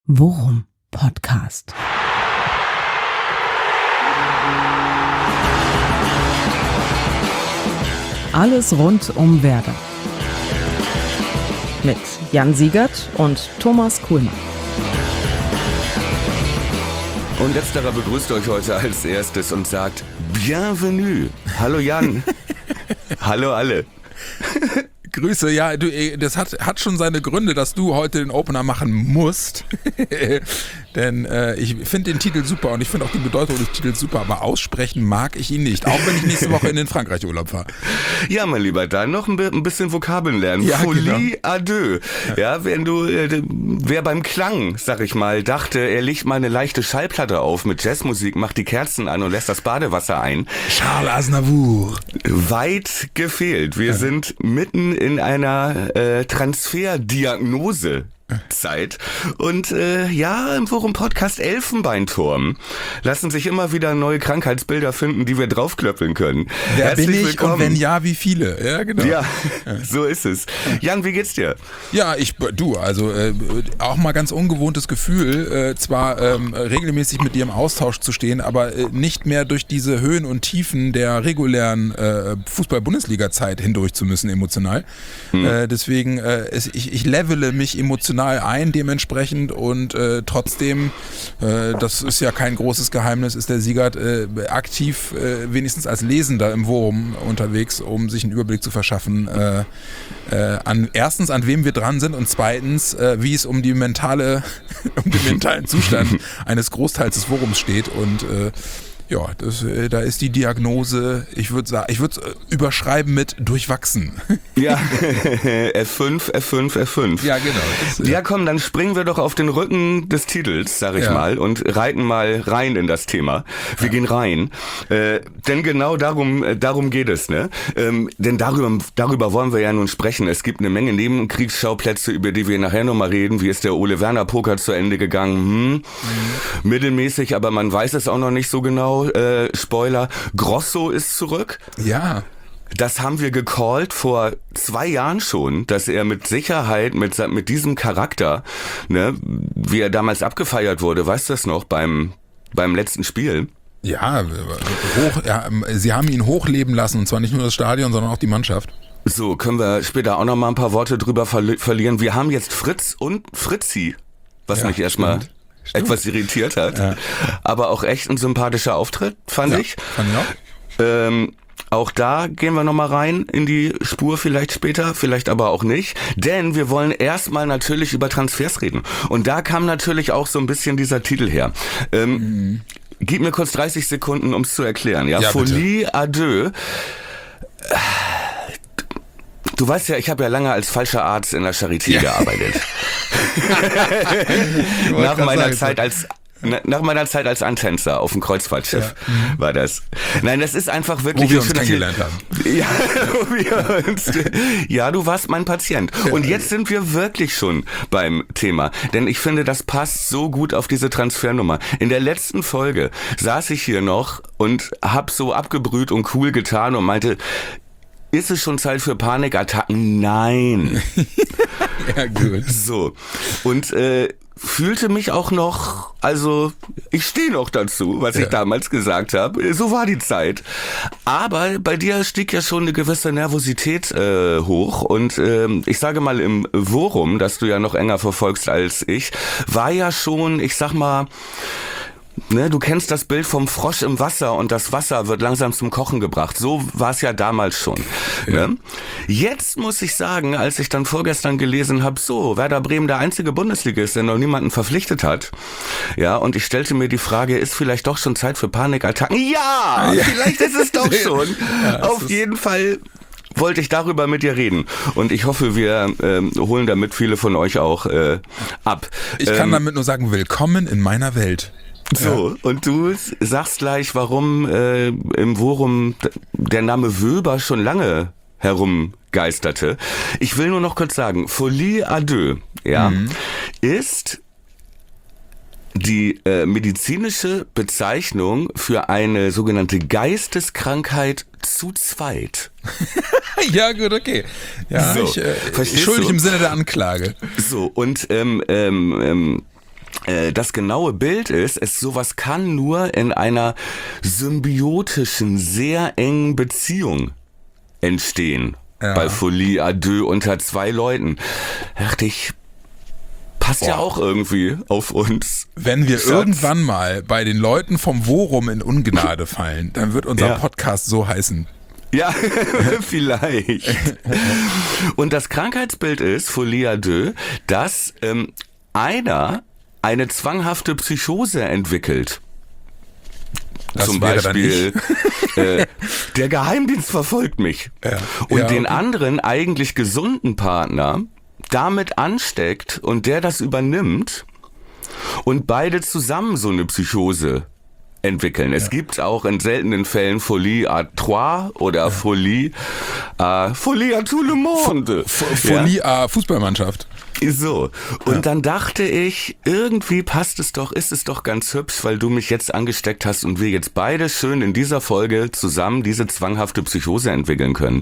Worum Podcast. Alles rund um Werder. Mit Jan Siegert und Thomas Kuhlmann. Und letzterer begrüßt euch heute als erstes und sagt Bienvenue. Hallo Jan. Hallo alle. Grüße, ja, das hat schon seine Gründe, dass du heute den Opener machen musst. Denn ich finde den Titel super und ich finde auch die Bedeutung des Titels super, aber aussprechen mag ich ihn nicht, auch wenn ich nächste Woche in den Frankreich-Urlaub fahre. Ja, mein Lieber, dann noch ein bisschen Vokabeln lernen. Ja, Folie à deux. Ja, wer beim Klang, sag ich mal, dachte, er legt mal eine leichte Schallplatte auf mit Jazzmusik, macht die Kerzen an und lässt das Badewasser ein. Charles Aznavour. Weit gefehlt. Wir sind mitten in einer Transferdiagnose. Zeit. Und im Worum-Podcast Elfenbeinturm lassen sich immer wieder neue Krankheitsbilder finden, die wir draufklöppeln können. Wer Herzlich bin ich willkommen. Und wenn ja, wie viele? Ja, genau. Ja, so ist es. Jan, wie geht's dir? Ja, auch mal ganz ungewohntes Gefühl, zwar regelmäßig mit dir im Austausch zu stehen, aber nicht mehr durch diese Höhen und Tiefen der regulären Fußball-Bundesliga-Zeit hindurch zu müssen, emotional. Deswegen, ich levele mich emotional ein dementsprechend und trotzdem, das ist ja kein großes Geheimnis, ist der Siegert aktiv, wenigstens als Lesender im Worum unterwegs, um sich einen Überblick zu verschaffen, erstens an wem wir dran sind und zweitens, wie es um den mentalen Zustand eines Großteils des Worums steht und da ist die Diagnose, ich würde überschreiben mit durchwachsen. Ja, F5. Ja, genau. Ja, komm, dann springen wir doch auf den Rücken des Titels, sag ich mal, und reiten mal rein in das Thema. Wir gehen rein, denn genau darum geht es, ne? Denn darüber wollen wir ja nun sprechen. Es gibt eine Menge Nebenkriegsschauplätze, über die wir nachher nochmal reden. Wie ist der Ole Werner Poker zu Ende gegangen? Mittelmäßig, aber man weiß es auch noch nicht so genau. Spoiler, Grosso ist zurück. Ja. Das haben wir gecallt vor 2 Jahren schon, dass er mit Sicherheit, mit diesem Charakter, ne, wie er damals abgefeiert wurde, weißt du das noch, beim letzten Spiel? Ja, sie haben ihn hochleben lassen, und zwar nicht nur das Stadion, sondern auch die Mannschaft. So, können wir später auch noch mal ein paar Worte drüber verlieren. Wir haben jetzt Fritz und Fritzi, was mich erstmal etwas irritiert hat, aber auch echt ein sympathischer Auftritt, fand ich. Fand ich auch. Auch da gehen wir nochmal rein in die Spur, vielleicht später, vielleicht aber auch nicht, denn wir wollen erstmal natürlich über Transfers reden. Und da kam natürlich auch so ein bisschen dieser Titel her. Gib mir kurz 30 Sekunden, um es zu erklären. Ja, Folie à deux. Du weißt ja, ich habe ja lange als falscher Arzt in der Charité gearbeitet. Nach meiner Zeit als Antänzer auf dem Kreuzfahrtschiff war das. Nein, das ist einfach wirklich... Wo wir uns kennengelernt haben. Ja, du warst mein Patient. Und jetzt sind wir wirklich schon beim Thema. Denn ich finde, das passt so gut auf diese Transfernummer. In der letzten Folge saß ich hier noch und hab so abgebrüht und cool getan und meinte... Ist es schon Zeit für Panikattacken? Nein. Ja, gut. So. Und fühlte mich auch noch, also ich stehe noch dazu, was ich damals gesagt habe. So war die Zeit. Aber bei dir stieg ja schon eine gewisse Nervosität hoch. Und ich sage mal, im Worum, das du ja noch enger verfolgst als ich, war ja schon, ich sag mal, ne, du kennst das Bild vom Frosch im Wasser und das Wasser wird langsam zum Kochen gebracht. So war es ja damals schon. Ne? Jetzt muss ich sagen, als ich dann vorgestern gelesen habe, so, Werder Bremen der einzige Bundesligist, der noch niemanden verpflichtet hat. Ja, und ich stellte mir die Frage, ist vielleicht doch schon Zeit für Panikattacken? Ja, vielleicht ist es doch schon. Auf jeden Fall wollte ich darüber mit dir reden. Und ich hoffe, wir holen damit viele von euch auch ab. Ich kann damit nur sagen, willkommen in meiner Welt. So, und du sagst gleich, warum im Worum der Name Wöber schon lange herumgeisterte. Ich will nur noch kurz sagen, Folie à deux, ist die medizinische Bezeichnung für eine sogenannte Geisteskrankheit zu zweit. Ja, gut, okay. Ja, so, schuldig im Sinne der Anklage. So, und das genaue Bild ist, sowas kann nur in einer symbiotischen, sehr engen Beziehung entstehen. Ja. Bei Folie à deux unter zwei Leuten. Dachte ich, passt ja auch irgendwie auf uns. Wenn wir irgendwann mal bei den Leuten vom Worum in Ungnade fallen, dann wird unser Podcast so heißen. Ja, vielleicht. Und das Krankheitsbild ist, Folie à deux, dass einer eine zwanghafte Psychose entwickelt. Das zum Beispiel, der Geheimdienst verfolgt mich. Ja. Und den anderen eigentlich gesunden Partner damit ansteckt und der das übernimmt und beide zusammen so eine Psychose entwickeln. Es gibt auch in seltenen Fällen Folie à trois oder Folie à tout le monde. Folie à Fußballmannschaft. So, und dann dachte ich, irgendwie ist es doch ganz hübsch, weil du mich jetzt angesteckt hast und wir jetzt beide schön in dieser Folge zusammen diese zwanghafte Psychose entwickeln können.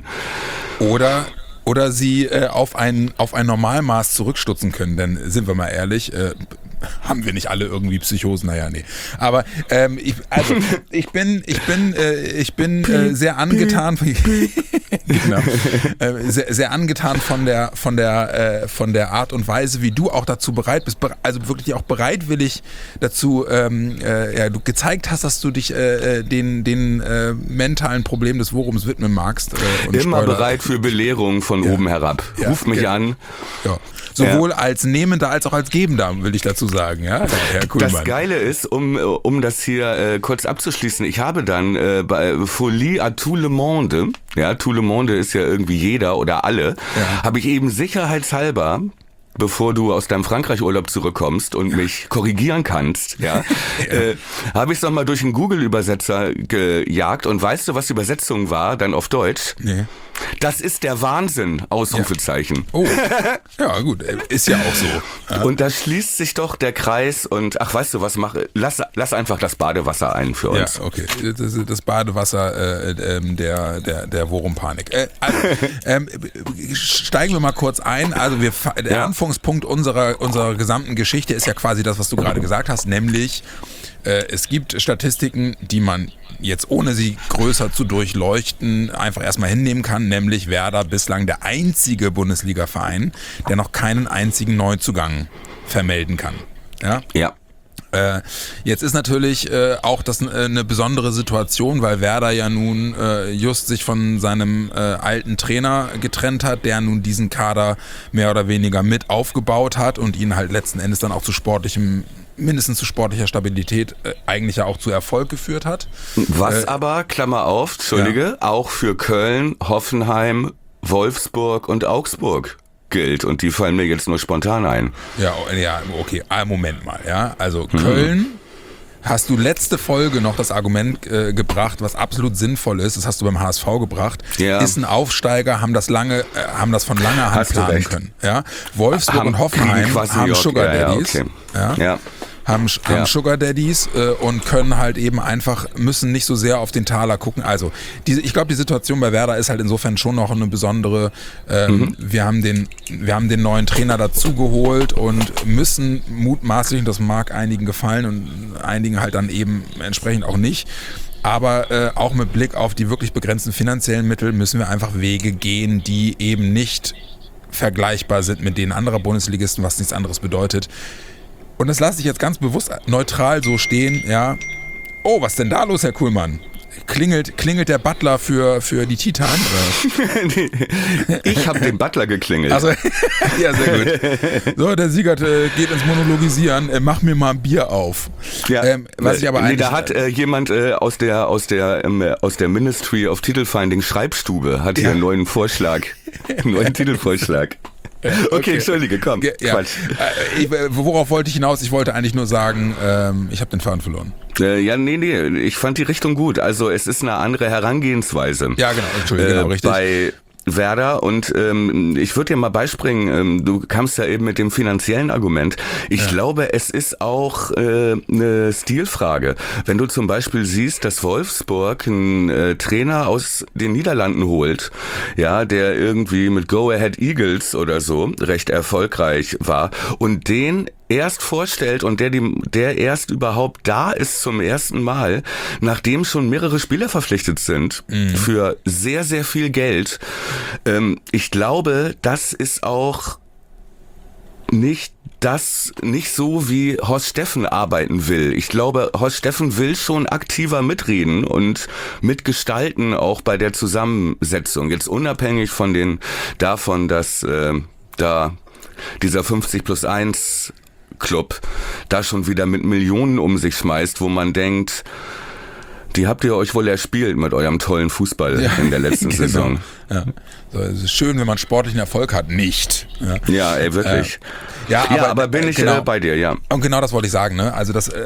Oder sie auf ein Normalmaß zurückstutzen können, denn sind wir mal ehrlich, haben wir nicht alle irgendwie Psychosen? Naja, nee. Aber ich bin sehr angetan genau, sehr angetan von der Art und Weise, wie du auch dazu bereit bist, also wirklich auch bereitwillig dazu du gezeigt hast, dass du dich den mentalen Problemen des Worums widmen magst. Und immer bereit für Belehrungen von oben herab. Ruf mich an. Ja. Sowohl als Nehmender als auch als Gebender, will ich dazu sagen. Ja, Herr Kuhlmann. Das Geile ist, um das hier kurz abzuschließen, ich habe dann bei Folie à tout le monde, ja, tout le monde ist ja irgendwie jeder oder alle, habe ich eben sicherheitshalber, bevor du aus deinem Frankreich-Urlaub zurückkommst und mich korrigieren kannst, habe ich es nochmal durch einen Google-Übersetzer gejagt und weißt du, was die Übersetzung war, dann auf Deutsch? Nee. Das ist der Wahnsinn, Ausrufezeichen. Ja. Oh, ja gut, ist ja auch so. Ja. Und da schließt sich doch der Kreis und, weißt du was, lass einfach das Badewasser ein für uns. Ja, okay, das Badewasser der Worum-Panik. Steigen wir mal kurz ein, also der Anfangspunkt unserer gesamten Geschichte ist ja quasi das, was du gerade gesagt hast, nämlich es gibt Statistiken, die man jetzt ohne sie größer zu durchleuchten einfach erstmal hinnehmen kann, nämlich Werder bislang der einzige Bundesliga-Verein, der noch keinen einzigen Neuzugang vermelden kann. Ja. Jetzt ist natürlich auch das eine besondere Situation, weil Werder ja nun just sich von seinem alten Trainer getrennt hat, der nun diesen Kader mehr oder weniger mit aufgebaut hat und ihn halt letzten Endes dann auch mindestens zu sportlicher Stabilität eigentlich ja auch zu Erfolg geführt hat. Was aber, Klammer auf, auch für Köln, Hoffenheim, Wolfsburg und Augsburg gilt und die fallen mir jetzt nur spontan ein. Ja, okay, Moment mal, ja, also Köln, hast du letzte Folge noch das Argument gebracht, was absolut sinnvoll ist, das hast du beim HSV gebracht, ist ein Aufsteiger, haben das von langer Hand planen können. Ja? Wolfsburg und Hoffenheim haben Sugar Daddies. Haben Sugar Daddies und können halt eben müssen nicht so sehr auf den Taler gucken. Also ich glaube, die Situation bei Werder ist halt insofern schon noch eine besondere. Wir haben den neuen Trainer dazugeholt und müssen mutmaßlich, und das mag einigen gefallen und einigen halt dann eben entsprechend auch nicht, aber auch mit Blick auf die wirklich begrenzten finanziellen Mittel müssen wir einfach Wege gehen, die eben nicht vergleichbar sind mit denen anderer Bundesligisten, was nichts anderes bedeutet. Und das lasse ich jetzt ganz bewusst neutral so stehen, ja. Oh, was denn da los, Herr Kuhlmann? Klingelt der Butler für die Titan? Ich habe den Butler geklingelt. Also, ja, sehr gut. So, der Siegert geht ins Monologisieren. Mach mir mal ein Bier auf. Ja, was ich aber eigentlich, da hat jemand aus der Ministry of Titelfinding Schreibstube hat hier einen neuen Titelvorschlag. Okay, entschuldige, komm. Quatsch. Worauf wollte ich hinaus? Ich wollte eigentlich nur sagen, ich habe den Faden verloren. Nee, ich fand die Richtung gut. Also es ist eine andere Herangehensweise. Ja, genau, Entschuldigung, richtig. Bei Werder und ich würde dir mal beispringen, du kamst ja eben mit dem finanziellen Argument. Ich glaube, es ist auch eine Stilfrage. Wenn du zum Beispiel siehst, dass Wolfsburg einen Trainer aus den Niederlanden holt, ja, der irgendwie mit Go Ahead Eagles oder so recht erfolgreich war und den erst vorstellt und der erst überhaupt da ist zum ersten Mal, nachdem schon mehrere Spieler verpflichtet sind für sehr, sehr viel Geld. Ich glaube, das ist auch nicht so, wie Horst Steffen arbeiten will. Ich glaube, Horst Steffen will schon aktiver mitreden und mitgestalten, auch bei der Zusammensetzung. Jetzt unabhängig davon, dass da dieser 50+1 Club da schon wieder mit Millionen um sich schmeißt, wo man denkt, die habt ihr euch wohl erspielt mit eurem tollen Fußball in der letzten Saison. Ja. So, es ist schön, wenn man sportlichen Erfolg hat, nicht. Ja, ey, wirklich. Aber bin ich bei dir, ja. Und genau das wollte ich sagen, ne? Also das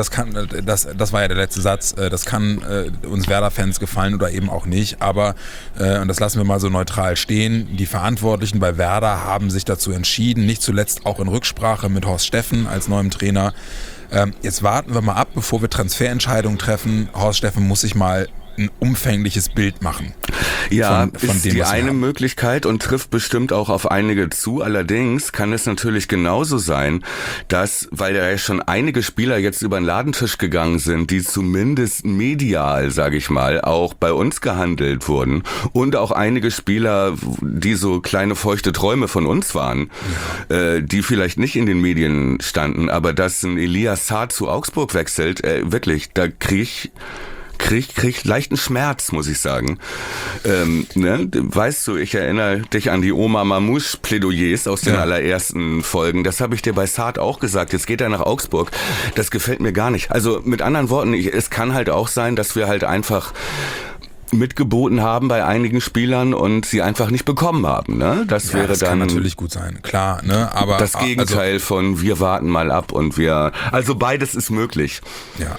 war ja der letzte Satz. Das kann uns Werder-Fans gefallen oder eben auch nicht. Aber und das lassen wir mal so neutral stehen. Die Verantwortlichen bei Werder haben sich dazu entschieden, nicht zuletzt auch in Rücksprache mit Horst Steffen als neuem Trainer. Jetzt warten wir mal ab, bevor wir Transferentscheidungen treffen. Horst Steffen muss sich mal ein umfängliches Bild machen. Ja, von ist dem, die was wir eine haben. Möglichkeit und trifft bestimmt auch auf einige zu. Allerdings kann es natürlich genauso sein, dass, weil da ja schon einige Spieler jetzt über den Ladentisch gegangen sind, die zumindest medial, sage ich mal, auch bei uns gehandelt wurden und auch einige Spieler, die so kleine feuchte Träume von uns waren, die vielleicht nicht in den Medien standen, aber dass ein Elias Saad zu Augsburg wechselt, wirklich, da krieg leichten Schmerz, muss ich sagen. Weißt du, ich erinnere dich an die Oma Mamouche-Plädoyers aus den allerersten Folgen. Das habe ich dir bei Saad auch gesagt. Jetzt geht er nach Augsburg. Das gefällt mir gar nicht. Also mit anderen Worten, es kann halt auch sein, dass wir halt einfach mitgeboten haben bei einigen Spielern und sie einfach nicht bekommen haben. Ne? Das wäre das dann kann natürlich gut sein, klar. Ne? Aber das Gegenteil von wir warten mal ab und also beides ist möglich. Ja,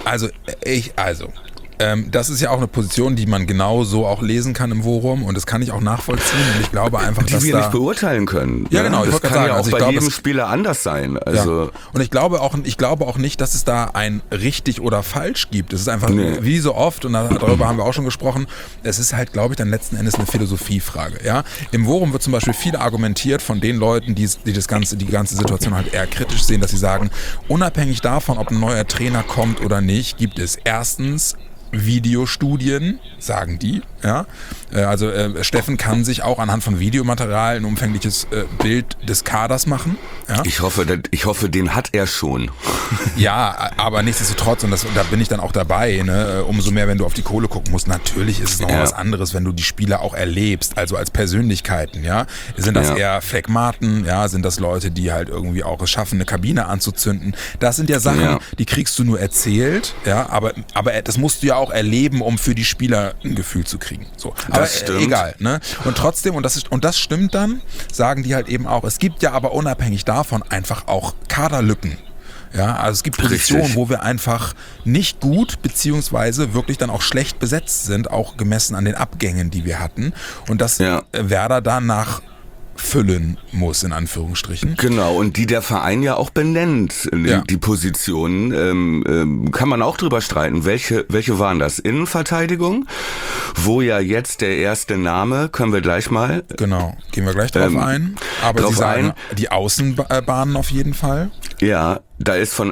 das ist ja auch eine Position, die man genauso auch lesen kann im Forum und das kann ich auch nachvollziehen und ich glaube einfach, die dass wir da nicht beurteilen können. Ja, genau, ich das wollte kann sagen, ja auch also ich bei glaube, jedem Spieler anders sein. Also ja. Und ich glaube auch nicht, dass es da ein richtig oder falsch gibt. Es ist einfach wie so oft und darüber haben wir auch schon gesprochen. Es ist halt, glaube ich, dann letzten Endes eine Philosophiefrage. Ja, im Forum wird zum Beispiel viel argumentiert von den Leuten, die die ganze Situation halt eher kritisch sehen, dass sie sagen, unabhängig davon, ob ein neuer Trainer kommt oder nicht, gibt es erstens Videostudien, sagen die. Ja? Also Steffen kann sich auch anhand von Videomaterial ein umfängliches Bild des Kaders machen. Ja? Ich hoffe, den hat er schon. Ja, aber nichtsdestotrotz, und da bin ich dann auch dabei, ne? Umso mehr, wenn du auf die Kohle gucken musst. Natürlich ist es noch was anderes, wenn du die Spieler auch erlebst, also als Persönlichkeiten. Ja? Sind das eher Phlegmaten? Ja? Sind das Leute, die halt irgendwie auch es schaffen, eine Kabine anzuzünden? Das sind ja Sachen, die kriegst du nur erzählt, ja? aber das musst du ja auch erleben, um für die Spieler ein Gefühl zu kriegen. So. Aber das stimmt. Egal. Ne? Und trotzdem, und das stimmt dann, sagen die halt eben auch, es gibt ja aber unabhängig davon einfach auch Kaderlücken. Ja, also es gibt Positionen, wo wir einfach nicht gut beziehungsweise wirklich dann auch schlecht besetzt sind, auch gemessen an den Abgängen, die wir hatten. Und dass Werder danach füllen muss, in Anführungsstrichen. Genau, und die der Verein ja auch benennt, die Positionen, kann man auch drüber streiten. Welche waren das? Innenverteidigung, wo ja jetzt der erste Name, können wir gleich mal. Genau, gehen wir gleich drauf ein. Aber Sie sagen, die Außenbahnen auf jeden Fall. Ja, da ist von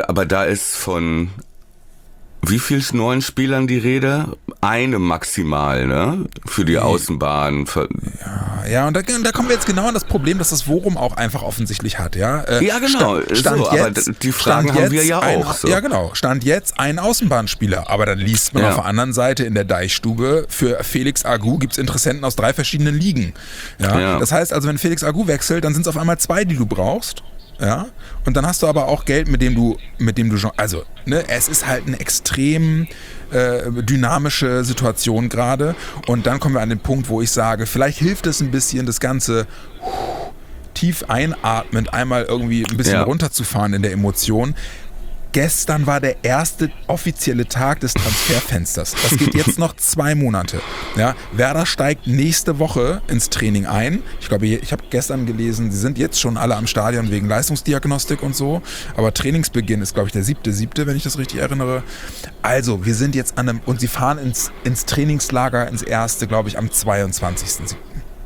wie viel neuen Spielern die Rede? Eine maximal, ne? Für die Außenbahn. Ja, und da kommen wir jetzt genau an das Problem, dass das Forum auch einfach offensichtlich hat, ja? Ja, genau. Aber die Fragen haben wir ja auch. So. Ja, genau. Stand jetzt ein Außenbahnspieler. Aber dann liest man auf der anderen Seite in der Deichstube, für Felix Agu gibt's Interessenten aus 3 verschiedenen Ligen. Ja? Das heißt also, wenn Felix Agu wechselt, dann sind es auf einmal 2, die du brauchst. Ja, und dann hast du aber auch Geld, mit dem du schon, also, ne, es ist halt eine extrem dynamische Situation gerade und dann kommen wir an den Punkt, wo ich sage, vielleicht hilft es ein bisschen, das Ganze tief einatmend einmal irgendwie ein bisschen runterzufahren in der Emotion. Gestern war der erste offizielle Tag des Transferfensters. Das geht jetzt noch 2 Monate. Ja, Werder steigt nächste Woche ins Training ein. Ich glaube, ich habe gestern gelesen, sie sind jetzt schon alle am Stadion wegen Leistungsdiagnostik und so. Aber Trainingsbeginn ist, glaube ich, der 7.7., wenn ich das richtig erinnere. Also, wir sind jetzt und sie fahren ins Trainingslager, ins erste, glaube ich, am 22.7.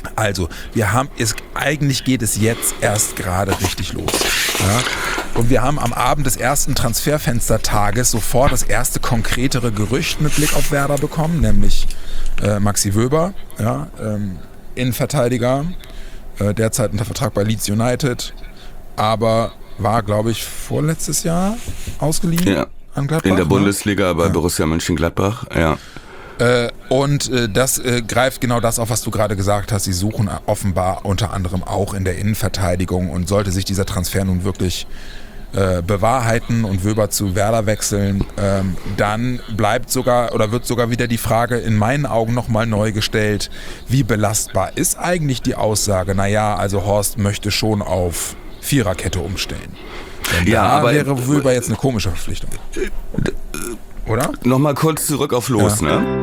Also, eigentlich geht es jetzt erst gerade richtig los. Ja? Und wir haben am Abend des ersten Transferfenstertages sofort das erste konkretere Gerücht mit Blick auf Werder bekommen, nämlich Maxi Wöber, ja, Innenverteidiger, derzeit unter Vertrag bei Leeds United, aber war, glaube ich, vorletztes Jahr ausgeliehen an Gladbach. In der Bundesliga bei Borussia Mönchengladbach, ja. Und das greift genau das auf, was du gerade gesagt hast. Sie suchen offenbar unter anderem auch in der Innenverteidigung, und sollte sich dieser Transfer nun wirklich bewahrheiten und Wöber zu Werder wechseln, dann wird sogar wieder die Frage in meinen Augen nochmal neu gestellt: Wie belastbar ist eigentlich die Aussage, naja, also Horst möchte schon auf Viererkette umstellen? Denn da wäre Wöber jetzt eine komische Verpflichtung. Oder? Nochmal kurz zurück auf Los, ne?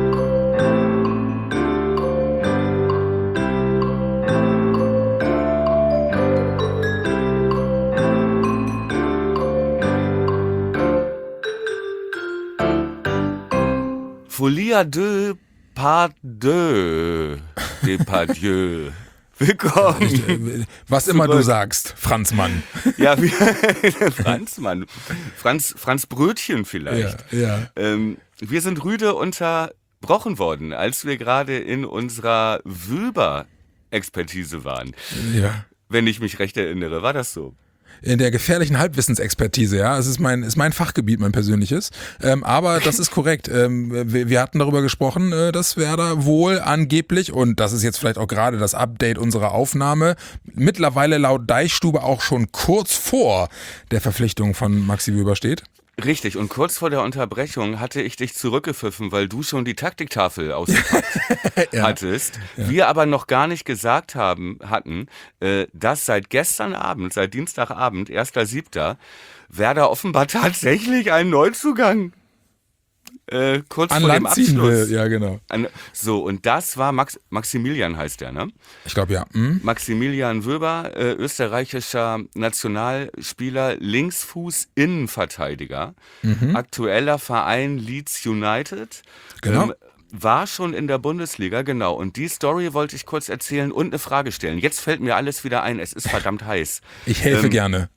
Folia de Part de Depardieu. Willkommen. Was immer du sagst, Franzmann. Ja, Franzmann. Franz Brötchen vielleicht. Ja. Wir sind rüde unterbrochen worden, als wir gerade in unserer Wöber-Expertise waren. Ja. Wenn ich mich recht erinnere, war das so? In der gefährlichen Halbwissensexpertise, ja. Es ist mein Fachgebiet, mein persönliches. Aber das ist korrekt. Wir hatten darüber gesprochen, dass Werder wohl angeblich, und das ist jetzt vielleicht auch gerade das Update unserer Aufnahme, mittlerweile laut Deichstube auch schon kurz vor der Verpflichtung von Maxi Wöber steht. Richtig, und kurz vor der Unterbrechung hatte ich dich zurückgepfiffen, weil du schon die Taktiktafel ausgepackt hattest. Ja. Wir aber noch gar nicht gesagt hatten, dass seit gestern Abend, seit Dienstagabend, 1.7., Werder offenbar tatsächlich einen Neuzugang kurz an vor Land dem Abschluss. Will. Ja, genau. So, und das war Maximilian heißt der, ne? Ich glaube, ja. Maximilian Wöber, österreichischer Nationalspieler, Linksfuß, Innenverteidiger, aktueller Verein Leeds United. Genau. War schon in der Bundesliga, genau. Und die Story wollte ich kurz erzählen und eine Frage stellen. Jetzt fällt mir alles wieder ein, es ist verdammt heiß. Ich helfe gerne.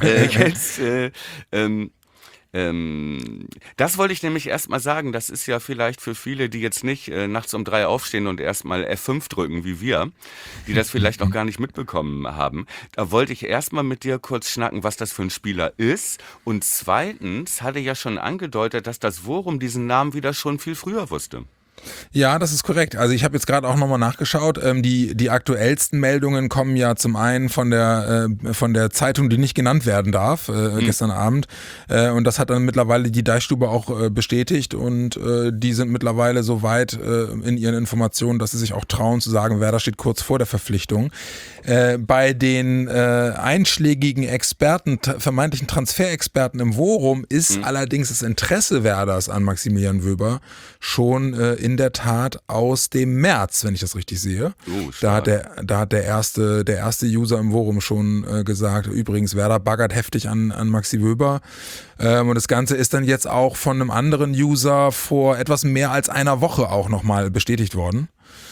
Das wollte ich nämlich erstmal sagen, das ist ja vielleicht für viele, die jetzt nicht nachts um 3 aufstehen und erstmal F5 drücken wie wir, die das vielleicht auch gar nicht mitbekommen haben. Da wollte ich erstmal mit dir kurz schnacken, was das für ein Spieler ist. Und zweitens hatte ja schon angedeutet, dass das Forum diesen Namen wieder schon viel früher wusste. Ja, das ist korrekt. Also ich habe jetzt gerade auch nochmal nachgeschaut. Die aktuellsten Meldungen kommen ja zum einen von der Zeitung, die nicht genannt werden darf, gestern Abend. Und das hat dann mittlerweile die Deichstube auch bestätigt. Und die sind mittlerweile so weit in ihren Informationen, dass sie sich auch trauen zu sagen, Werder steht kurz vor der Verpflichtung. Bei den einschlägigen Experten, vermeintlichen Transferexperten im Forum ist allerdings das Interesse Werders an Maximilian Wöber schon in der Tat aus dem März, wenn ich das richtig sehe. Da hat der erste User im Forum schon gesagt, übrigens Werder baggert heftig an Maxi Wöber. Und das Ganze ist dann jetzt auch von einem anderen User vor etwas mehr als einer Woche auch nochmal bestätigt worden.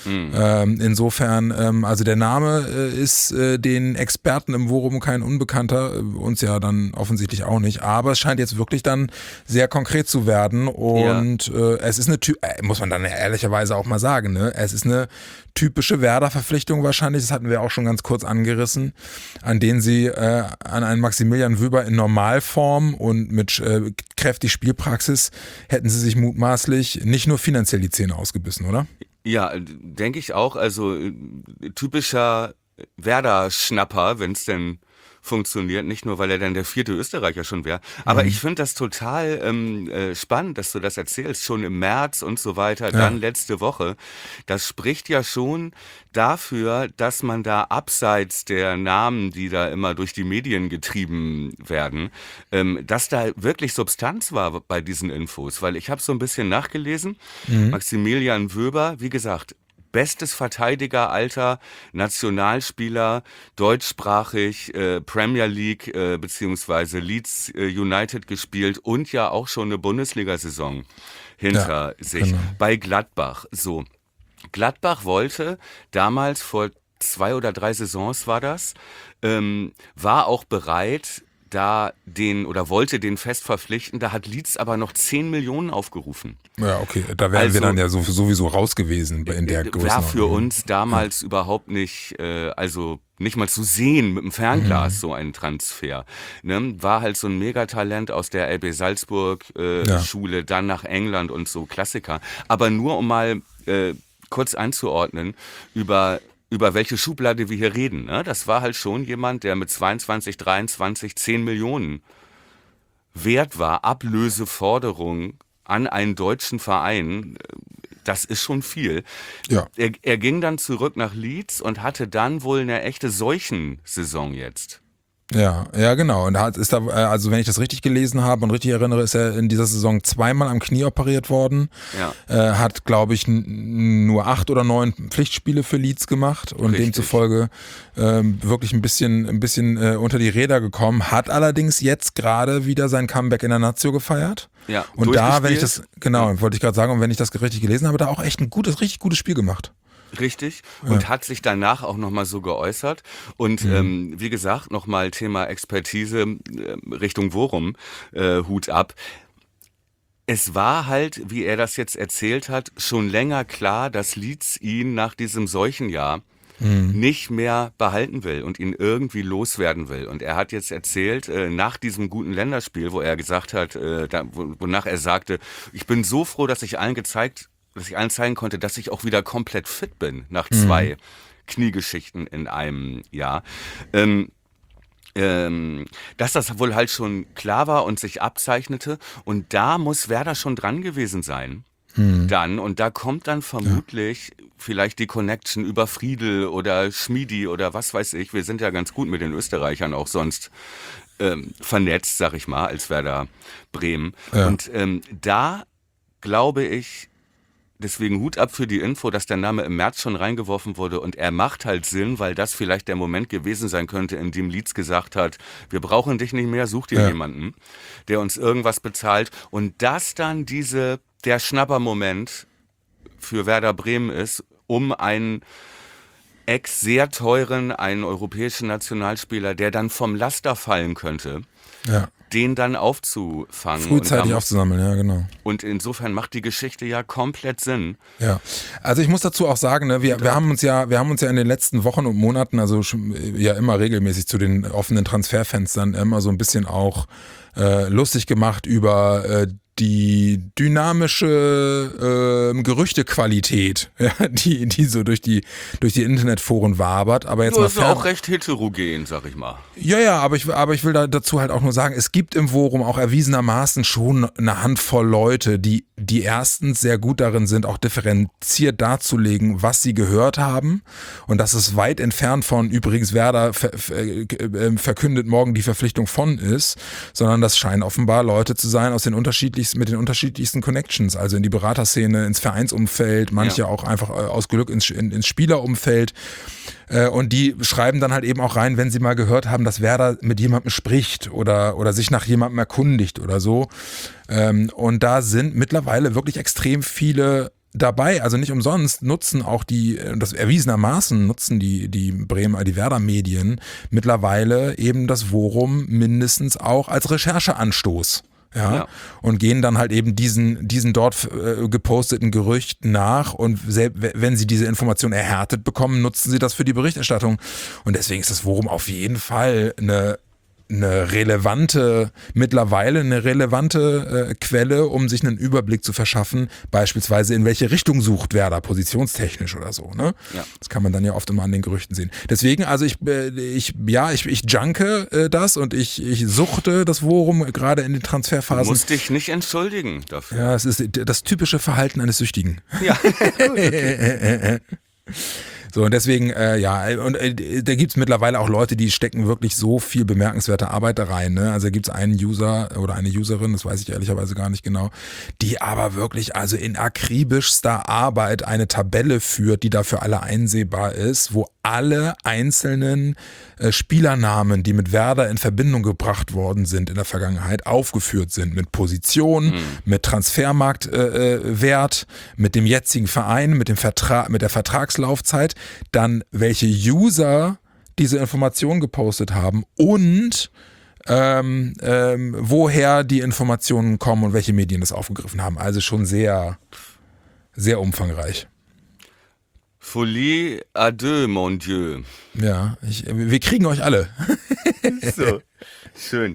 Insofern, also der Name ist den Experten im Forum kein Unbekannter, uns ja dann offensichtlich auch nicht, aber es scheint jetzt wirklich dann sehr konkret zu werden und es ist muss man dann ehrlicherweise auch mal sagen, ne? Es ist eine typische Werder-Verpflichtung wahrscheinlich, das hatten wir auch schon ganz kurz angerissen, an denen sie an einen Maximilian Wöber in Normalform und mit kräftig Spielpraxis hätten sie sich mutmaßlich nicht nur finanziell die Zähne ausgebissen, oder? Ja, denke ich auch. Also typischer Werder-Schnapper, wenn es denn funktioniert. Nicht nur, weil er dann der 4. Österreicher schon wäre. Aber ich finde das total spannend, dass du das erzählst. Schon im März und so weiter, dann letzte Woche. Das spricht ja schon dafür, dass man da abseits der Namen, die da immer durch die Medien getrieben werden, dass da wirklich Substanz war bei diesen Infos. Weil ich habe so ein bisschen nachgelesen. Maximilian Wöber, wie gesagt, bestes Verteidigeralter, Nationalspieler, deutschsprachig, Premier League beziehungsweise Leeds United gespielt und ja auch schon eine Bundesliga-Saison hinter sich. Genau. Bei Gladbach. So, Gladbach wollte damals vor 2 oder 3 Saisons war das, war auch bereit, wollte den fest verpflichten, da hat Leeds aber noch 10 Millionen aufgerufen. Ja, okay, da wären wir dann ja sowieso raus gewesen in der Größenordnung. War für uns damals überhaupt nicht, nicht mal zu sehen mit dem Fernglas, so ein Transfer. Ne? War halt so ein Megatalent aus der RB Salzburg Schule, dann nach England und so, Klassiker. Aber nur um mal kurz einzuordnen, über welche Schublade wir hier reden. Ne? Das war halt schon jemand, der mit 22, 23 10 Millionen wert war, Ablöseforderung an einen deutschen Verein. Das ist schon viel. Ja. Er ging dann zurück nach Leeds und hatte dann wohl eine echte Seuchensaison jetzt. Ja, genau. Und also wenn ich das richtig gelesen habe und richtig erinnere, ist er in dieser Saison 2-mal am Knie operiert worden. Ja. Hat, glaube ich, nur 8 oder 9 Pflichtspiele für Leeds gemacht und Richtig. Demzufolge wirklich ein bisschen unter die Räder gekommen. Hat allerdings jetzt gerade wieder sein Comeback in der Lazio gefeiert. Ja. Und da, wollte ich gerade sagen, und wenn ich das richtig gelesen habe, da auch echt richtig gutes Spiel gemacht. Richtig. Und hat sich danach auch nochmal so geäußert. Und wie gesagt, nochmal Thema Expertise Richtung Worum, Hut ab. Es war halt, wie er das jetzt erzählt hat, schon länger klar, dass Leeds ihn nach diesem Seuchenjahr nicht mehr behalten will und ihn irgendwie loswerden will. Und er hat jetzt erzählt, nach diesem guten Länderspiel, wo er gesagt hat, wonach er sagte, ich bin so froh, dass ich allen zeigen konnte, dass ich auch wieder komplett fit bin nach 2 Kniegeschichten in einem Jahr. Dass das wohl halt schon klar war und sich abzeichnete. Und da muss Werder schon dran gewesen sein. Dann, und da kommt dann vermutlich vielleicht die Connection über Friedel oder Schmiedi oder was weiß ich. Wir sind ja ganz gut mit den Österreichern auch sonst vernetzt, sag ich mal, als Werder Bremen. Ja. Und da glaube ich, deswegen Hut ab für die Info, dass der Name im März schon reingeworfen wurde und er macht halt Sinn, weil das vielleicht der Moment gewesen sein könnte, in dem Leeds gesagt hat, wir brauchen dich nicht mehr, such dir jemanden, der uns irgendwas bezahlt und das dann der Schnappermoment für Werder Bremen ist, um einen sehr teuren, einen europäischen Nationalspieler, der dann vom Laster fallen könnte, den dann aufzufangen. Frühzeitig aufzusammeln, ja, genau. Und insofern macht die Geschichte ja komplett Sinn. Ja, also ich muss dazu auch sagen, ne, wir haben uns ja in den letzten Wochen und Monaten, also ja immer regelmäßig zu den offenen Transferfenstern immer so ein bisschen auch lustig gemacht über die dynamische Gerüchtequalität, die so durch die Internetforen wabert. Aber jetzt das ist auch recht heterogen, sag ich mal. Ja, aber ich will dazu halt auch nur sagen, es gibt im Forum auch erwiesenermaßen schon eine Handvoll Leute, die erstens sehr gut darin sind, auch differenziert darzulegen, was sie gehört haben. Und das ist weit entfernt von, übrigens Werder verkündet morgen die Verpflichtung von ist, sondern das scheinen offenbar Leute zu sein mit den unterschiedlichsten Connections, also in die Beraterszene, ins Vereinsumfeld, manche auch einfach aus Glück ins Spielerumfeld. Und die schreiben dann halt eben auch rein, wenn sie mal gehört haben, dass Werder mit jemandem spricht oder sich nach jemandem erkundigt oder so. Und da sind mittlerweile wirklich extrem viele dabei, also nicht umsonst nutzen auch die Werder-Medien mittlerweile eben das Forum mindestens auch als Rechercheanstoß. Ja, und gehen dann halt eben diesen dort geposteten Gerüchten nach und wenn sie diese Information erhärtet bekommen, nutzen sie das für die Berichterstattung und deswegen ist das Forum auf jeden Fall mittlerweile eine relevante Quelle, um sich einen Überblick zu verschaffen, beispielsweise in welche Richtung sucht Werder, positionstechnisch oder so. Ne? Ja. Das kann man dann ja oft immer an den Gerüchten sehen. Deswegen, also ich junke das und ich suchte das Forum gerade in den Transferphasen. Du musst dich nicht entschuldigen dafür. Ja, es ist das typische Verhalten eines Süchtigen. Ja, gut. So, und deswegen, da gibt's mittlerweile auch Leute, die stecken wirklich so viel bemerkenswerte Arbeit da rein. Ne? Also da gibt's einen User oder eine Userin, das weiß ich ehrlicherweise gar nicht genau, die aber wirklich also in akribischster Arbeit eine Tabelle führt, die dafür alle einsehbar ist, wo alle einzelnen Spielernamen, die mit Werder in Verbindung gebracht worden sind in der Vergangenheit, aufgeführt sind mit Position, mit Transfermarktwert, mit dem jetzigen Verein, mit der Vertragslaufzeit. dann welche User diese Informationen gepostet haben und woher die Informationen kommen und welche Medien das aufgegriffen haben. Also schon sehr, sehr umfangreich. Folie à deux, mon Dieu. Ja, wir kriegen euch alle. So, schön.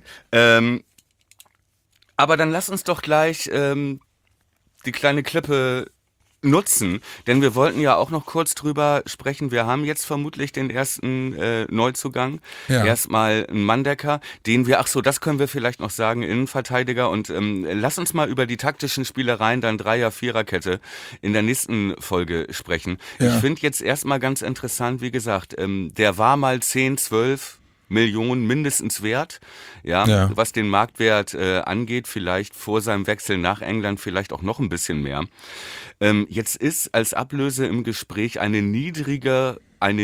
Aber dann lass uns doch gleich die kleine Klippe nutzen, denn wir wollten ja auch noch kurz drüber sprechen. Wir haben jetzt vermutlich den ersten Neuzugang. Ja. Erstmal ein Mandecker, den wir, das können wir vielleicht noch sagen, Innenverteidiger. Und lass uns mal über die taktischen Spielereien, dann Dreier-Viererkette in der nächsten Folge sprechen. Ja. Ich finde jetzt erstmal ganz interessant, wie gesagt, der war mal 10, 12 Millionen mindestens wert, ja. Was den Marktwert angeht, vielleicht vor seinem Wechsel nach England vielleicht auch noch ein bisschen mehr. Jetzt ist als Ablöse im Gespräch eine niedrige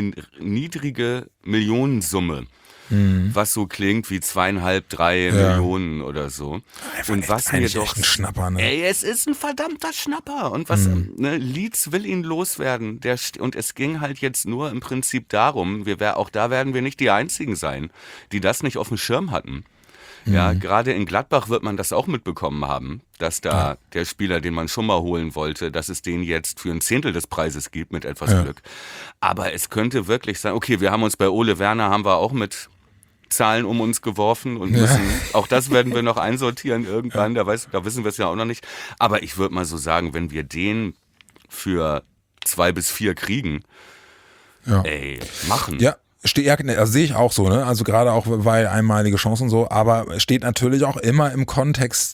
Millionensumme, was so klingt wie 2,5, 3 Millionen oder so. Und was mir doch ein Schnapper, ne? Ey, es ist ein verdammter Schnapper. Und was, Leeds will ihn loswerden. Und es ging halt jetzt nur im Prinzip darum, auch da werden wir nicht die Einzigen sein, die das nicht auf dem Schirm hatten. Ja, gerade in Gladbach wird man das auch mitbekommen haben, dass da der Spieler, den man schon mal holen wollte, dass es den jetzt für 1/10 des Preises gibt, mit etwas Glück. Aber es könnte wirklich sein, okay, wir haben uns bei Ole Werner, haben wir auch mit Zahlen um uns geworfen und müssen, auch das werden wir noch einsortieren irgendwann, da wissen wir es ja auch noch nicht. Aber ich würde mal so sagen, wenn wir den für 2 bis 4 kriegen, machen. Ja. Sehe ich auch so, ne? Also gerade auch, weil einmalige Chancen und so, aber steht natürlich auch immer im Kontext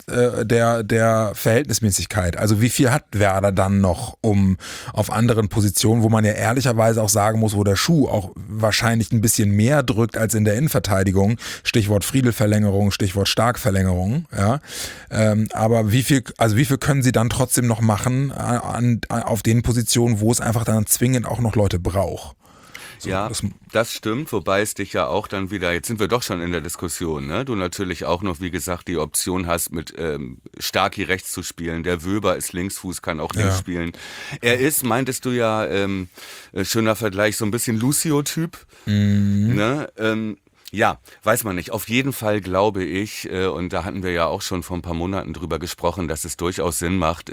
der Verhältnismäßigkeit. Also wie viel hat Werder dann noch auf anderen Positionen, wo man ja ehrlicherweise auch sagen muss, wo der Schuh auch wahrscheinlich ein bisschen mehr drückt als in der Innenverteidigung. Stichwort Friedel-Verlängerung, Stichwort Stark-Verlängerung, ja. Aber wie viel können sie dann trotzdem noch machen auf den Positionen, wo es einfach dann zwingend auch noch Leute braucht? So, ja, das stimmt, wobei es dich ja auch dann wieder, jetzt sind wir doch schon in der Diskussion, ne? Du natürlich auch noch, wie gesagt, die Option hast, mit Starky rechts zu spielen. Der Wöber ist Linksfuß, kann auch links spielen. Er ist, meintest du ja, schöner Vergleich, so ein bisschen Lucio-Typ. Ne? Ja, weiß man nicht. Auf jeden Fall glaube ich, und da hatten wir ja auch schon vor ein paar Monaten drüber gesprochen, dass es durchaus Sinn macht,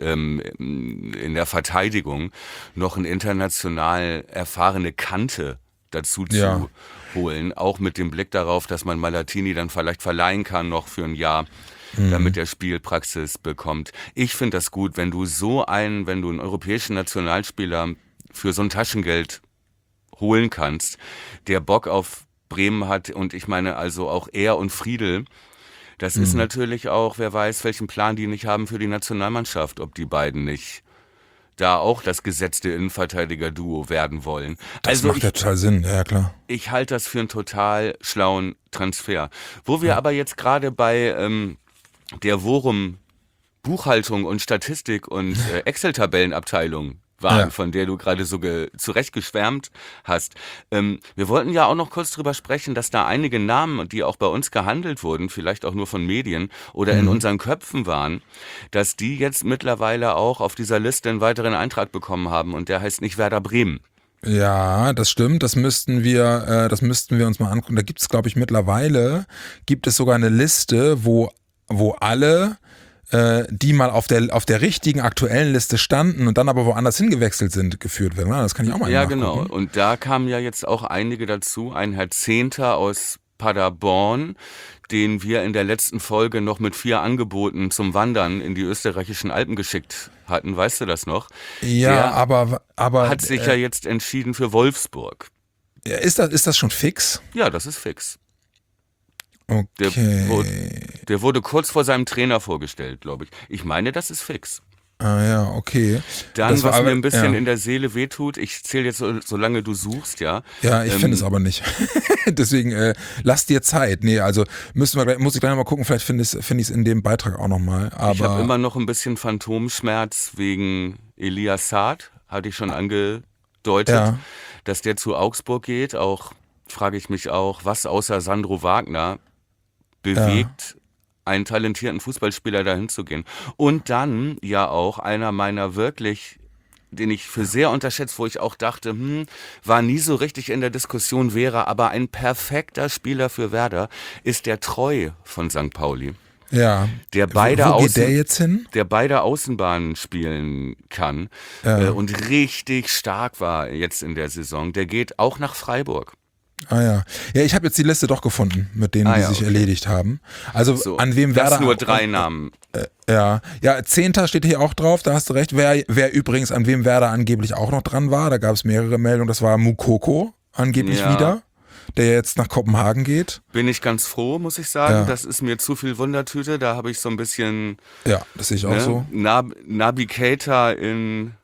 in der Verteidigung noch eine international erfahrene Kante dazu zu holen. Auch mit dem Blick darauf, dass man Malatini dann vielleicht verleihen kann noch für ein Jahr, damit er Spielpraxis bekommt. Ich finde das gut, wenn du einen europäischen Nationalspieler für so ein Taschengeld holen kannst, der Bock auf Bremen hat, und ich meine also auch er und Friedel, das ist natürlich auch, wer weiß, welchen Plan die nicht haben für die Nationalmannschaft, ob die beiden nicht da auch das gesetzte Innenverteidiger-Duo werden wollen. Das macht ja total Sinn, ja klar. Ich halte das für einen total schlauen Transfer. Wo wir aber jetzt gerade bei der Worum Buchhaltung und Statistik und Excel-Tabellenabteilung waren, von der du gerade so zurecht geschwärmt hast. Wir wollten ja auch noch kurz drüber sprechen, dass da einige Namen, die auch bei uns gehandelt wurden, vielleicht auch nur von Medien oder in unseren Köpfen waren, dass die jetzt mittlerweile auch auf dieser Liste einen weiteren Eintrag bekommen haben, und der heißt nicht Werder Bremen. Ja, das stimmt. Das müssten wir uns mal angucken. Da gibt es, glaube ich, mittlerweile sogar eine Liste, wo alle die mal auf der richtigen aktuellen Liste standen und dann aber woanders hingewechselt sind, geführt werden. Das kann ich auch mal nachgucken. Ja, genau. Und da kamen ja jetzt auch einige dazu. Ein Herr Zehnter aus Paderborn, den wir in der letzten Folge noch mit 4 Angeboten zum Wandern in die österreichischen Alpen geschickt hatten. Weißt du das noch? Ja, der aber hat sich ja jetzt entschieden für Wolfsburg. Ist das schon fix? Ja, das ist fix. Okay. Der wurde kurz vor seinem Trainer vorgestellt, glaube ich. Ich meine, das ist fix. Ah ja, okay. Dann, was mir ein bisschen in der Seele wehtut, ich zähle jetzt, solange du suchst, ja. Ja, ich finde es aber nicht. Deswegen lass dir Zeit. Nee, also muss ich gleich nochmal gucken, vielleicht finde ich es in dem Beitrag auch nochmal. Ich habe immer noch ein bisschen Phantomschmerz wegen Elias Saad, hatte ich schon angedeutet, dass der zu Augsburg geht. Auch frage ich mich auch, was außer Sandro Wagner bewegt, einen talentierten Fußballspieler dahin zu gehen. Und dann ja auch einer meiner wirklich den ich für sehr unterschätzt, wo ich auch dachte, war nie so richtig in der Diskussion, wäre aber ein perfekter Spieler für Werder, ist der Treu von St. Pauli. Ja. Der beide Wo geht der jetzt hin? Der beide Außenbahnen spielen kann und richtig stark war jetzt in der Saison. Der geht auch nach Freiburg. Ah ja. Ja, ich habe jetzt die Liste doch gefunden, mit denen die sich erledigt haben. Also So, an wem das Werder... nur 3 Namen. Ja, 10. steht hier auch drauf, da hast du recht. Wer übrigens, an wem Werder angeblich auch noch dran war, da gab es mehrere Meldungen, das war Moukoko angeblich wieder, der jetzt nach Kopenhagen geht. Bin ich ganz froh, muss ich sagen. Ja. Das ist mir zu viel Wundertüte. Da habe ich so ein bisschen... Ja, das sehe ich auch so. Naby Keita in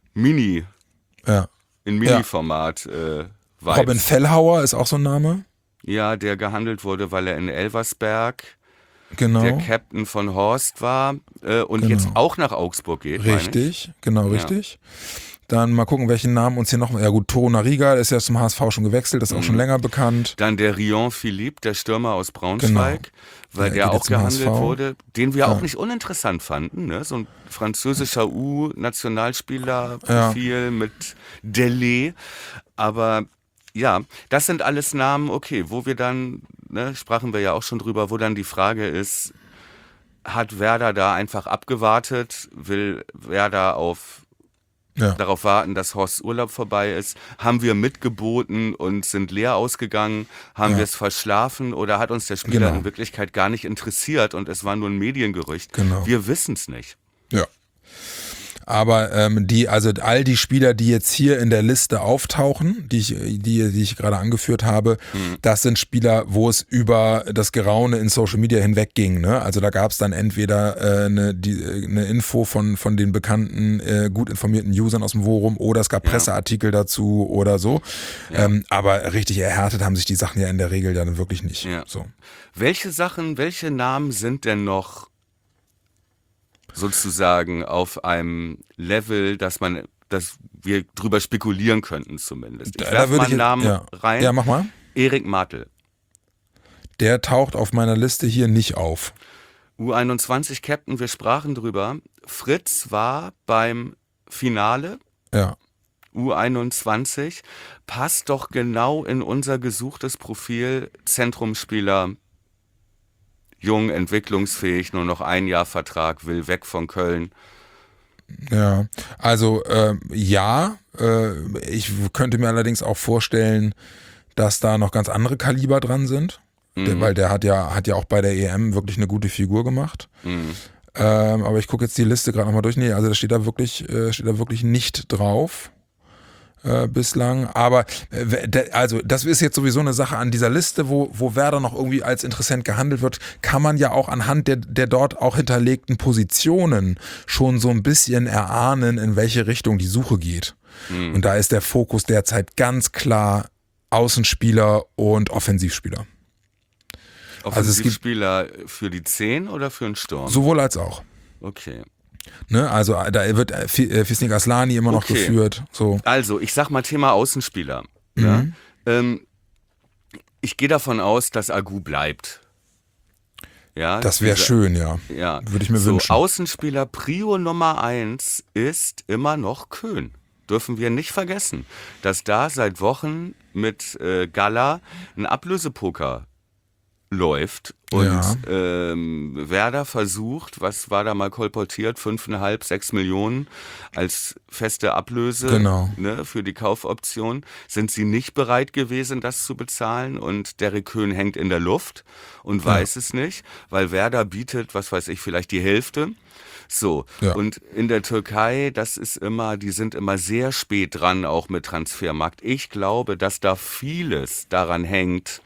Mini-Format. Robin Fellhauer ist auch so ein Name. Ja, der gehandelt wurde, weil er in Elversberg der Captain von Horst war und jetzt auch nach Augsburg geht. Richtig, richtig. Dann mal gucken, welchen Namen uns hier noch... Ja gut, Toro Nariga ist ja zum HSV schon gewechselt, ist auch schon länger bekannt. Dann der Rion Philippe, der Stürmer aus Braunschweig, weil der auch gehandelt wurde, den wir auch nicht uninteressant fanden. Ne? So ein französischer U-Nationalspieler-Profil mit Delay. Aber ja, das sind alles Namen, okay, wo wir dann, sprachen wir ja auch schon drüber, wo dann die Frage ist, hat Werder da einfach abgewartet? Will Werder darauf warten, dass Horsts Urlaub vorbei ist? Haben wir mitgeboten und sind leer ausgegangen? Haben wir es verschlafen? Oder hat uns der Spieler in Wirklichkeit gar nicht interessiert und es war nur ein Mediengerücht? Genau. Wir wissen es nicht. Ja. Aber all die Spieler, die jetzt hier in der Liste auftauchen, die ich gerade angeführt habe, das sind Spieler, wo es über das Geraune in Social Media hinweg ging. Ne? Also da gab es dann entweder eine Info von den bekannten, gut informierten Usern aus dem Forum oder es gab Presseartikel dazu oder so. Ja. Aber richtig erhärtet haben sich die Sachen ja in der Regel dann wirklich nicht. Ja. So. Welche Namen sind denn noch sozusagen auf einem Level, dass wir drüber spekulieren könnten zumindest? Ich werfe mal einen Namen rein. Ja, mach mal. Erik Martel. Der taucht auf meiner Liste hier nicht auf. U21 Captain, wir sprachen drüber. Fritz war beim Finale. Ja. U21. Passt doch genau in unser gesuchtes Profil. Zentrumsspieler, jung, entwicklungsfähig, nur noch 1 Jahr Vertrag, will weg von Köln. Ja, also ich könnte mir allerdings auch vorstellen, dass da noch ganz andere Kaliber dran sind, weil der hat ja auch bei der EM wirklich eine gute Figur gemacht. Aber ich gucke jetzt die Liste gerade nochmal durch. Nee, also da steht da wirklich nicht drauf. Bislang, aber also das ist jetzt sowieso eine Sache an dieser Liste, wo Werder noch irgendwie als Interessent gehandelt wird, kann man ja auch anhand der dort auch hinterlegten Positionen schon so ein bisschen erahnen, in welche Richtung die Suche geht. Und da ist der Fokus derzeit ganz klar Außenspieler und Offensivspieler. Offensivspieler für die 10 oder für den Sturm? Sowohl als auch. Okay. Ne, also da wird Fisnik Aslani immer noch geführt. So. Also, ich sag mal Thema Außenspieler. Ja? Ich gehe davon aus, dass Agu bleibt. Ja, das wäre schön, ja. Würde ich mir wünschen. Außenspieler Prio Nummer 1 ist immer noch Köhn. Dürfen wir nicht vergessen, dass da seit Wochen mit Galla ein Ablösepoker läuft und Werder versucht, was war da mal kolportiert, 5,5, 6 Millionen als feste Ablöse für die Kaufoption. Sind sie nicht bereit gewesen, das zu bezahlen und Derek Köhn hängt in der Luft und weiß es nicht, weil Werder bietet, was weiß ich, vielleicht die Hälfte. So, und in der Türkei, die sind immer sehr spät dran, auch mit Transfermarkt. Ich glaube, dass da vieles daran hängt,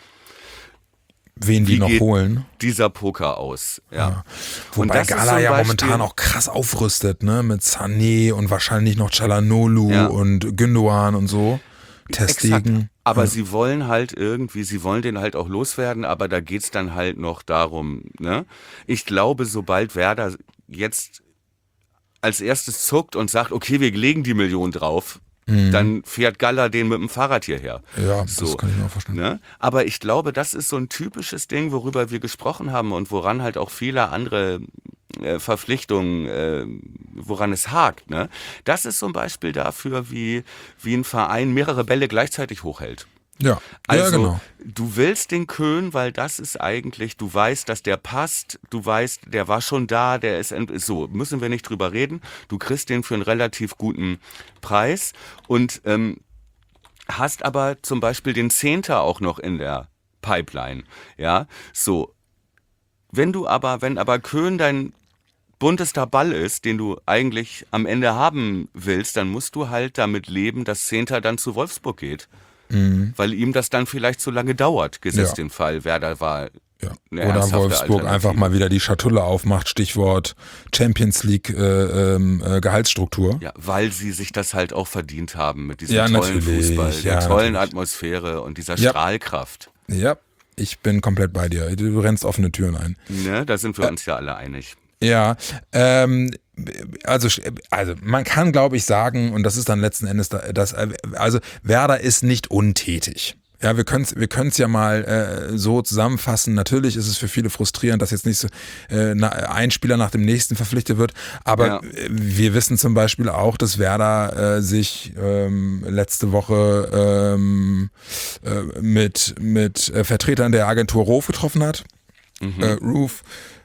wen die noch holen. Dieser Poker aus. Ja. Wobei Gala ja momentan auch krass aufrüstet, ne? Mit Sané und wahrscheinlich noch Çalhanoğlu und Gündoğan und so. Testegen. Aber sie wollen den halt auch loswerden, aber da geht's dann halt noch darum, ne? Ich glaube, sobald Werder jetzt als erstes zuckt und sagt, okay, wir legen die Million drauf, dann fährt Galla den mit dem Fahrrad hierher. Ja, das kann ich mir auch verstehen. Ne? Aber ich glaube, das ist so ein typisches Ding, worüber wir gesprochen haben und woran halt auch viele andere Verpflichtungen woran es hakt. Ne? Das ist zum Beispiel dafür, wie ein Verein mehrere Bälle gleichzeitig hochhält. Ja, Also, ja, genau. du willst den Köhn, weil das ist eigentlich, du weißt, dass der passt, du weißt, der war schon da, der ist, so, müssen wir nicht drüber reden. Du kriegst den für einen relativ guten Preis und hast aber zum Beispiel den Zehnter auch noch in der Pipeline. Ja, so. Wenn aber Köhn dein buntester Ball ist, den du eigentlich am Ende haben willst, dann musst du halt damit leben, dass Zehnter dann zu Wolfsburg geht. Weil ihm das dann vielleicht zu lange dauert, gesetzt den Fall. Werder war Ja. eine Oder ernsthafte Wolfsburg Alternative. einfach mal wieder die Schatulle aufmacht, Stichwort Champions League Gehaltsstruktur. Ja, weil sie sich das halt auch verdient haben mit diesem Ja, tollen natürlich. Fußball, der Ja, tollen natürlich. Atmosphäre und dieser Ja. Strahlkraft. Ja, ich bin komplett bei dir. Du rennst offene Türen ein. Ne, da sind wir uns ja alle einig. Ja, also man kann, glaube ich, sagen, und das ist dann letzten Endes, also Werder ist nicht untätig. Ja, wir können es ja mal so zusammenfassen. Natürlich ist es für viele frustrierend, dass jetzt nicht so ein Spieler nach dem nächsten verpflichtet wird. Aber wir wissen zum Beispiel auch, dass Werder sich letzte Woche mit Vertretern der Agentur Roof getroffen hat. Roof.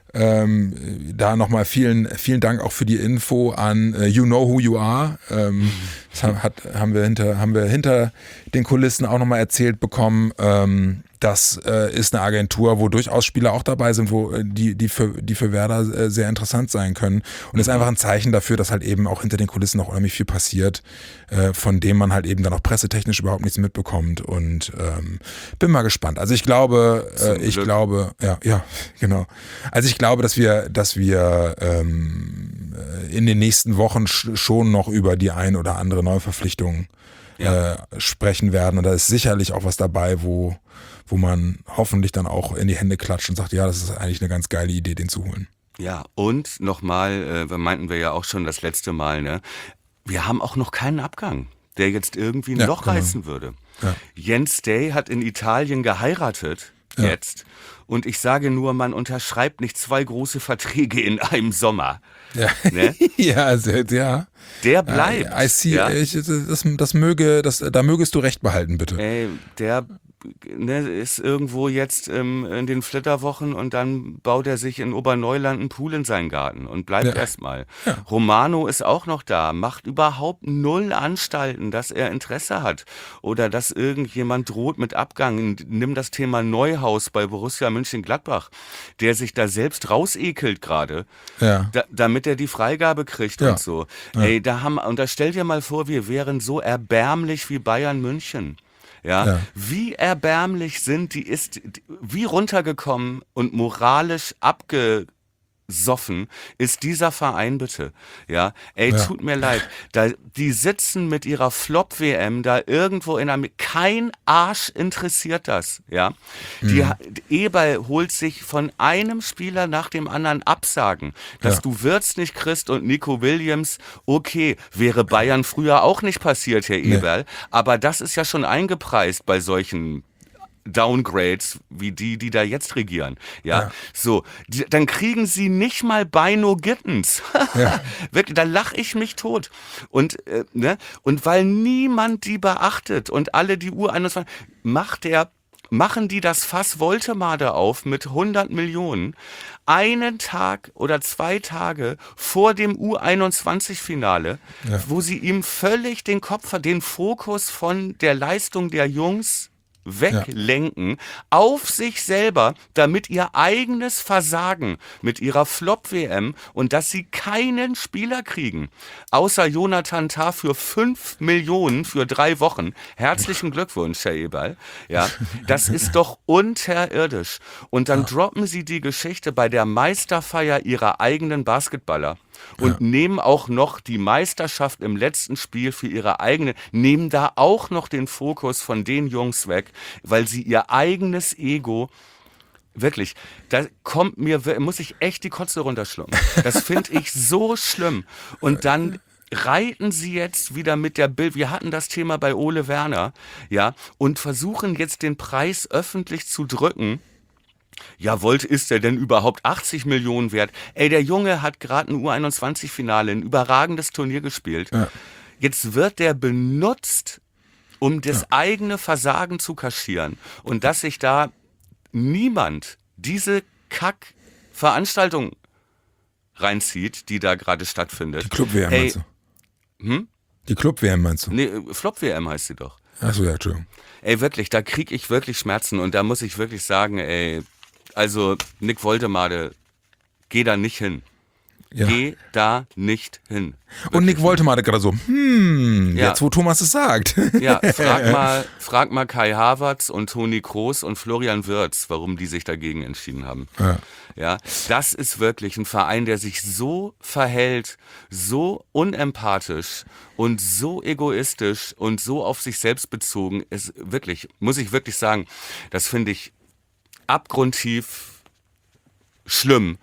Da nochmal vielen Dank auch für die Info an You Know Who You Are. Das haben wir hinter den Kulissen auch nochmal erzählt bekommen. Das ist eine Agentur, wo durchaus Spieler auch dabei sind, wo die für Werder sehr interessant sein können. Und ist einfach ein Zeichen dafür, dass halt eben auch hinter den Kulissen noch unheimlich viel passiert, von dem man halt eben dann auch pressetechnisch überhaupt nichts mitbekommt. Und bin mal gespannt. Also ich glaube, ja, genau. Also ich glaube, dass wir in den nächsten Wochen schon noch über die ein oder andere Neuverpflichtung sprechen werden. Und da ist sicherlich auch was dabei, wo man hoffentlich dann auch in die Hände klatscht und sagt, ja, das ist eigentlich eine ganz geile Idee, den zu holen. Ja, und nochmal, meinten wir ja auch schon das letzte Mal, ne? Wir haben auch noch keinen Abgang, der jetzt irgendwie ein Loch reißen würde. Ja. Jens Day hat in Italien geheiratet jetzt. Und ich sage nur, man unterschreibt nicht 2 große Verträge in einem Sommer. Ja, ne? ja. Der bleibt. I see, ja? Da mögest du recht behalten, bitte. Ey, der ist irgendwo jetzt in den Flitterwochen und dann baut er sich in Oberneuland einen Pool in seinen Garten und bleibt erstmal. Ja. Romano ist auch noch da, macht überhaupt 0 Anstalten, dass er Interesse hat oder dass irgendjemand droht mit Abgang. Nimm das Thema Neuhaus bei Borussia Mönchengladbach, der sich da selbst rausekelt gerade, damit er die Freigabe kriegt und so. Ja. Ey, und da stell dir mal vor, wir wären so erbärmlich wie Bayern München. Ja, wie erbärmlich wie runtergekommen und moralisch abgesoffen ist dieser Verein bitte. Ja, tut mir leid. Die sitzen mit ihrer Flop-WM da irgendwo kein Arsch interessiert das. Ja, Eberl holt sich von einem Spieler nach dem anderen Absagen, dass du Wirtz nicht kriegst und Nico Williams. Okay, wäre Bayern früher auch nicht passiert, Herr Eberl, aber das ist ja schon eingepreist bei solchen Downgrades wie die da jetzt regieren. Ja. So, dann kriegen sie nicht mal Bino Gittens. Wirklich, da lache ich mich tot. Und weil niemand die beachtet und alle die U21 machen die das Fass Woltemade auf mit 100 Millionen einen Tag oder 2 Tage vor dem U21-Finale, wo sie ihm völlig den Fokus von der Leistung der Jungs weglenken auf sich selber, damit ihr eigenes Versagen mit ihrer Flop-WM und dass sie keinen Spieler kriegen, außer Jonathan Tah für 5 Millionen für 3 Wochen. Herzlichen Glückwunsch, Herr Eberl. Ja, das ist doch unterirdisch. Und dann droppen sie die Geschichte bei der Meisterfeier ihrer eigenen Basketballer. Und nehmen auch noch die Meisterschaft im letzten Spiel für ihre eigene, nehmen da auch noch den Fokus von den Jungs weg, weil sie ihr eigenes Ego, wirklich, da muss ich echt die Kotze runterschlucken. Das finde ich so schlimm. Und dann reiten sie jetzt wieder mit der Bild, wir hatten das Thema bei Ole Werner, und versuchen jetzt den Preis öffentlich zu drücken, Ja, Volt, ist der denn überhaupt 80 Millionen wert? Ey, der Junge hat gerade ein U21-Finale, ein überragendes Turnier gespielt. Ja. Jetzt wird der benutzt, um das eigene Versagen zu kaschieren. Und dass sich da niemand diese Kack-Veranstaltung reinzieht, die da gerade stattfindet. Die Club-WM meinst du? Die Club-WM meinst du? Nee, Flop-WM heißt sie doch. Achso, ja, Entschuldigung. Ey, wirklich, da kriege ich wirklich Schmerzen und da muss ich wirklich sagen, ey, also Nick Woltemade, geh da nicht hin. Ja. Geh da nicht hin. Wirklich. Und Nick Woltemade gerade so, jetzt wo Thomas es sagt. Ja, frag mal Kai Havertz und Toni Kroos und Florian Wirtz, warum die sich dagegen entschieden haben. Ja, das ist wirklich ein Verein, der sich so verhält, so unempathisch und so egoistisch und so auf sich selbst bezogen ist. Wirklich, muss ich wirklich sagen, das finde ich abgrundtief schlimm.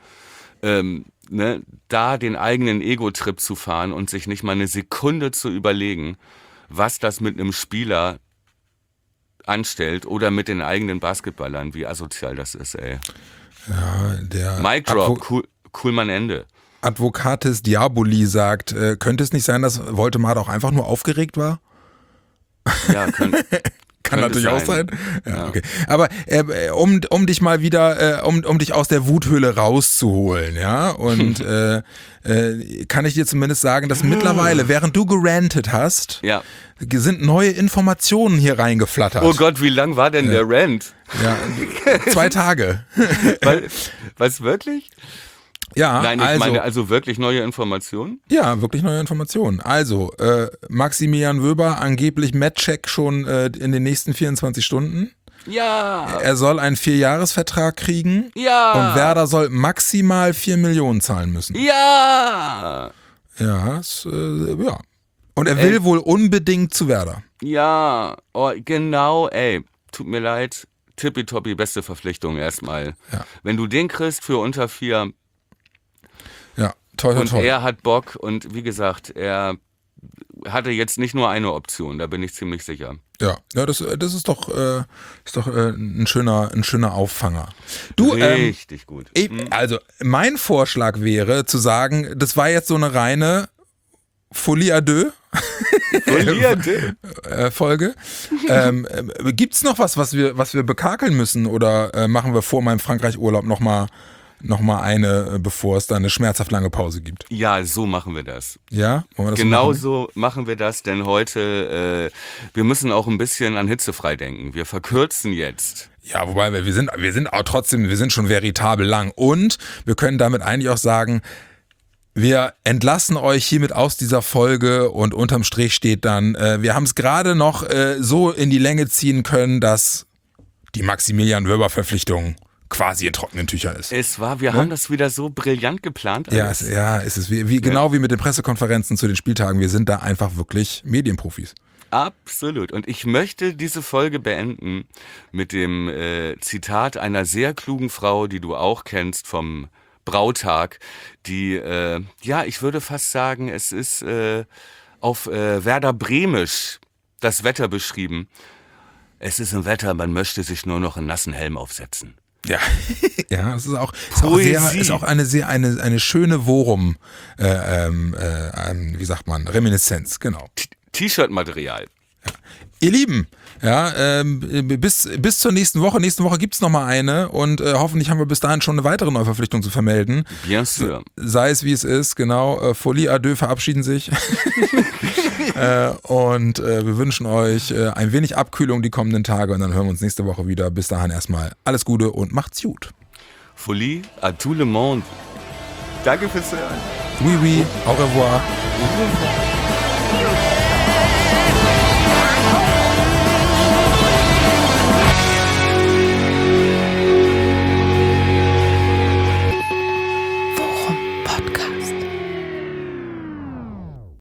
Da den eigenen Ego-Trip zu fahren und sich nicht mal eine Sekunde zu überlegen, was das mit einem Spieler anstellt oder mit den eigenen Basketballern, wie asozial das ist, ey. Ja, der Mic Drop, Kuhlmann Ende. Advocatus Diaboli sagt, könnte es nicht sein, dass Woltemade auch einfach nur aufgeregt war? Ja, kann natürlich auch sein. Ja, okay. Aber um dich mal wieder, um dich aus der Wuthöhle rauszuholen, ja, und kann ich dir zumindest sagen, dass mittlerweile, während du gerantet hast, sind neue Informationen hier reingeflattert. Oh Gott, wie lang war denn der Rant? Ja, 2 Tage. Was, wirklich? Ja, nein, ich meine also wirklich neue Informationen? Ja, wirklich neue Informationen. Also, Maximilian Wöber angeblich Matchcheck schon in den nächsten 24 Stunden. Ja. Er soll einen 4-Jahres-Vertrag kriegen. Ja. Und Werder soll maximal 4 Millionen zahlen müssen. Ja. Ja, ja. Und er will wohl unbedingt zu Werder. Ja, genau, ey. Tut mir leid. Tippitoppi, beste Verpflichtung erstmal. Ja. Wenn du den kriegst für unter 4... Ja, toll. Und er hat Bock und wie gesagt, er hatte jetzt nicht nur eine Option, da bin ich ziemlich sicher. Ja, das ist doch ein schöner Auffanger. Du, richtig gut. Also mein Vorschlag wäre zu sagen, das war jetzt so eine reine Folie à deux. Folge. Gibt's noch was wir bekakeln müssen oder machen wir vor meinem Frankreich-Urlaub noch mal eine, bevor es da eine schmerzhaft lange Pause gibt? Ja, so machen wir das. Ja? Wollen wir das genau so machen wir das, denn heute, wir müssen auch ein bisschen an hitzefrei denken. Wir verkürzen jetzt. Ja, wobei wir sind auch trotzdem, wir sind schon veritabel lang und wir können damit eigentlich auch sagen, wir entlassen euch hiermit aus dieser Folge und unterm Strich steht dann, wir haben es gerade noch so in die Länge ziehen können, dass die Maximilian-Wöber-Verpflichtung quasi in trockenen Tüchern ist. Wir haben das wieder so brillant geplant. Alles. Ja, ist es genau wie mit den Pressekonferenzen zu den Spieltagen. Wir sind da einfach wirklich Medienprofis. Absolut. Und ich möchte diese Folge beenden mit dem Zitat einer sehr klugen Frau, die du auch kennst vom Brautag, die, ich würde fast sagen, es ist auf Werder Bremisch das Wetter beschrieben. Es ist ein Wetter, man möchte sich nur noch einen nassen Helm aufsetzen. Ja, ja, es ist auch eine schöne Worum, wie sagt man, Reminiszenz, genau. T-Shirt-Material. Ja. Ihr Lieben, ja, bis zur nächsten Woche. Nächste Woche gibt's noch mal eine und hoffentlich haben wir bis dahin schon eine weitere Neuverpflichtung zu vermelden. Bien sûr. Sei es wie es ist, genau. Folie à deux verabschieden sich. Und wir wünschen euch ein wenig Abkühlung die kommenden Tage und dann hören wir uns nächste Woche wieder. Bis dahin erstmal alles Gute und macht's gut. Folie à tout le monde. Danke fürs Hören. Oui, au revoir.